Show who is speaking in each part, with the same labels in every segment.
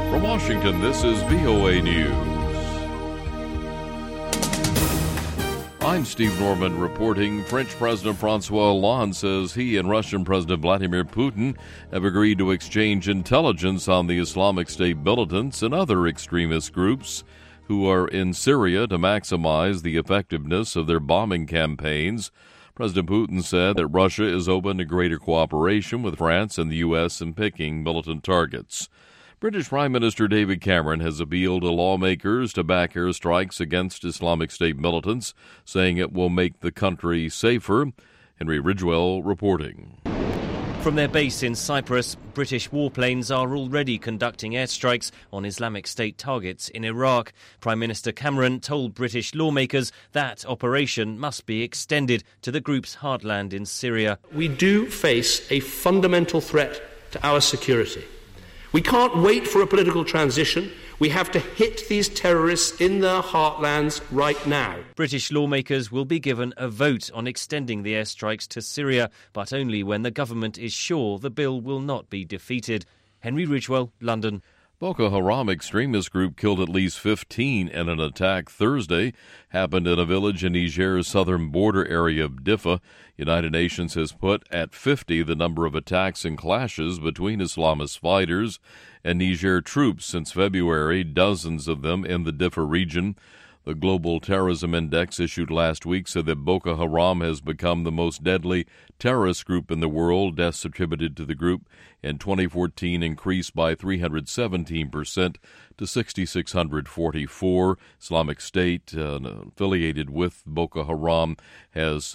Speaker 1: From Washington, this is VOA News. I'm Steve Norman reporting. French President François Hollande says he and Russian President Vladimir Putin have agreed to exchange intelligence on the Islamic State militants and other extremist groups who are in Syria to maximize the effectiveness of their bombing campaigns. President Putin said that Russia is open to greater cooperation with France and the U.S. in picking militant targets. British Prime Minister David Cameron has appealed to lawmakers to back airstrikes against Islamic State militants, saying it will make the country safer. Henry Ridgwell reporting.
Speaker 2: From their base in Cyprus, British warplanes are already conducting airstrikes on Islamic State targets in Iraq. Prime Minister Cameron told British lawmakers that operation must be extended to the group's heartland in Syria.
Speaker 3: We do face a fundamental threat to our security. We can't wait for a political transition. We have to hit these terrorists in their heartlands right now.
Speaker 2: British lawmakers will be given a vote on extending the airstrikes to Syria, but only when the government is sure the bill will not be defeated. Henry Ridgwell, London.
Speaker 1: Boko Haram extremist group killed at least 15 in an attack Thursday. Happened in a village in Niger's southern border area of Diffa. United Nations has put at 50 the number of attacks and clashes between Islamist fighters and Niger troops since February, dozens of them in the Diffa region. The Global Terrorism Index issued last week said that Boko Haram has become the most deadly terrorist group in the world. Deaths attributed to the group in 2014 increased by 317% to 6,644. Islamic State, affiliated with Boko Haram, has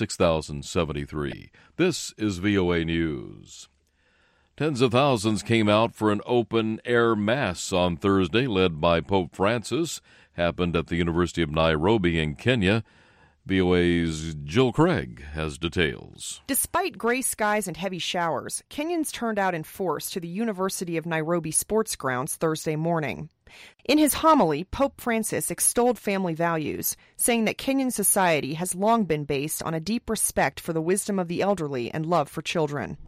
Speaker 1: 6,073. This is VOA News. Tens of thousands came out for an open-air mass on Thursday led by Pope Francis. Happened at the University of Nairobi in Kenya. VOA's Jill Craig has details.
Speaker 4: Despite gray skies and heavy showers, Kenyans turned out in force to the University of Nairobi sports grounds Thursday morning. In his homily, Pope Francis extolled family values, saying that Kenyan society has long been based on a deep respect for the wisdom of the elderly and love for children.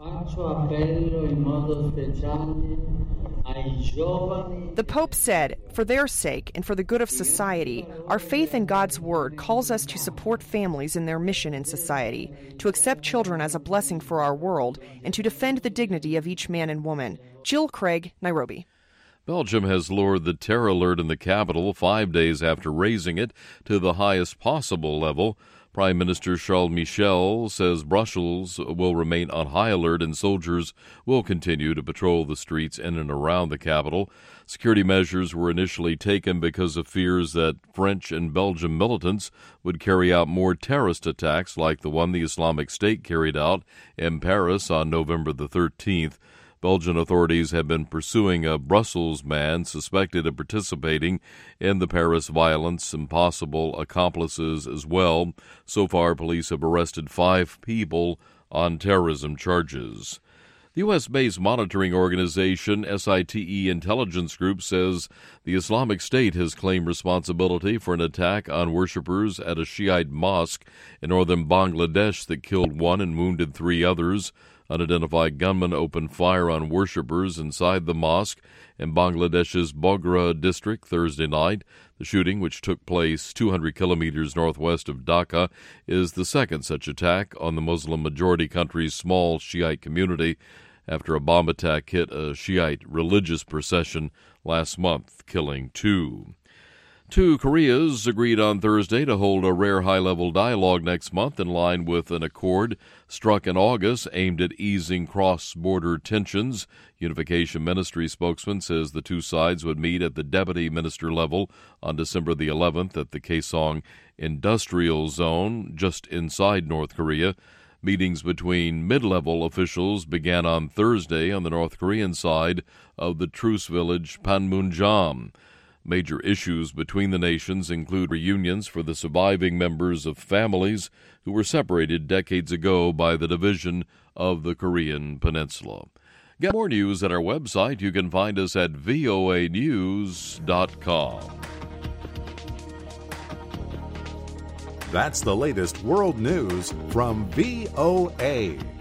Speaker 4: The Pope said, for their sake and for the good of society, our faith in God's Word calls us to support families in their mission in society, to accept children as a blessing for our world, and to defend the dignity of each man and woman. Jill Craig, Nairobi.
Speaker 1: Belgium has lowered the terror alert in the capital 5 days after raising it to the highest possible level. Prime Minister Charles Michel says Brussels will remain on high alert and soldiers will continue to patrol the streets in and around the capital. Security measures were initially taken because of fears that French and Belgian militants would carry out more terrorist attacks like the one the Islamic State carried out in Paris on November the 13th. Belgian authorities have been pursuing a Brussels man suspected of participating in the Paris violence and possible accomplices as well. So far, police have arrested 5 people on terrorism charges. The U.S.-based monitoring organization SITE Intelligence Group says the Islamic State has claimed responsibility for an attack on worshippers at a Shiite mosque in northern Bangladesh that killed 1 and wounded 3 others. Unidentified gunmen opened fire on worshippers inside the mosque in Bangladesh's Bogra district Thursday night. The shooting, which took place 200 kilometers northwest of Dhaka, is the second such attack on the Muslim-majority country's small Shiite community after a bomb attack hit a Shiite religious procession last month, killing 2. 2 Koreas agreed on Thursday to hold a rare high-level dialogue next month in line with an accord struck in August aimed at easing cross-border tensions. Unification Ministry spokesman says the 2 sides would meet at the deputy minister level on December the 11th at the Kaesong Industrial Zone just inside North Korea. Meetings between mid-level officials began on Thursday on the North Korean side of the truce village Panmunjom. Major issues between the nations include reunions for the surviving members of families who were separated decades ago by the division of the Korean Peninsula. Get more news at our website. You can find us at voanews.com.
Speaker 5: That's the latest world news from VOA.